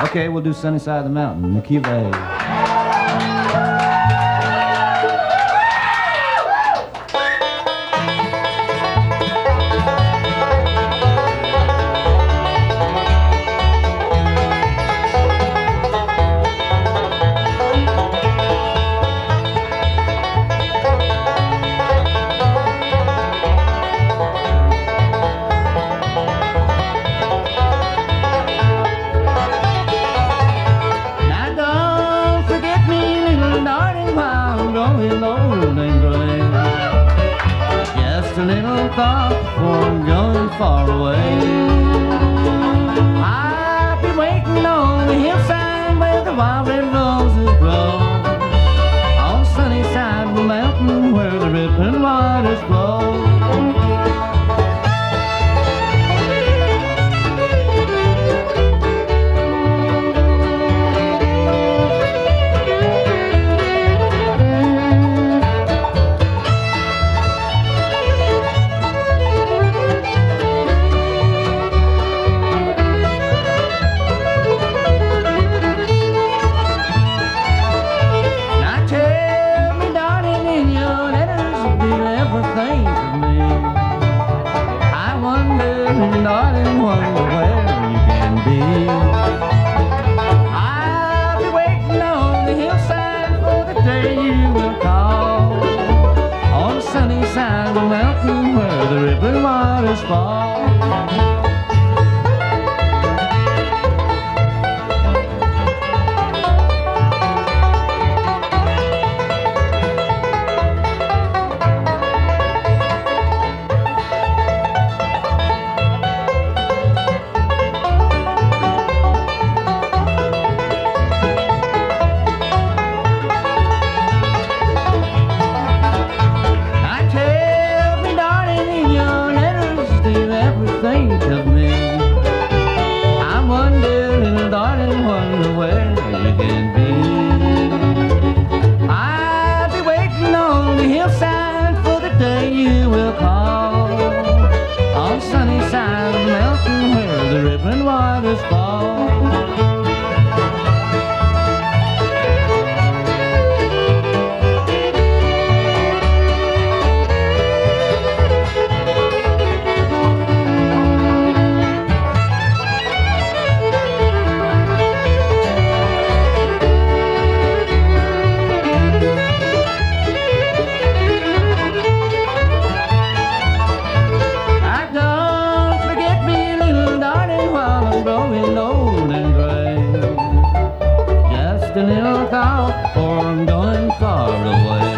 Okay, we'll do Sunny Side of the Mountain, McKee. Just a little thought before I'm going far away. I'll be waiting on the hillside where the wild red roses grow, on the sunny side of the mountain where the rippling waters flow. Darling, wonder where you can be. I'll be waiting on the hillside for the day you will call, on the sunny side of the mountain where the rippling waters fall. Of me, I wonder, little darling, wonder where you can be. I'll be waiting on the hillside for the day you will call, on the sunny side of the mountain where the rippling waters fall. A little thought, or I'm going far away.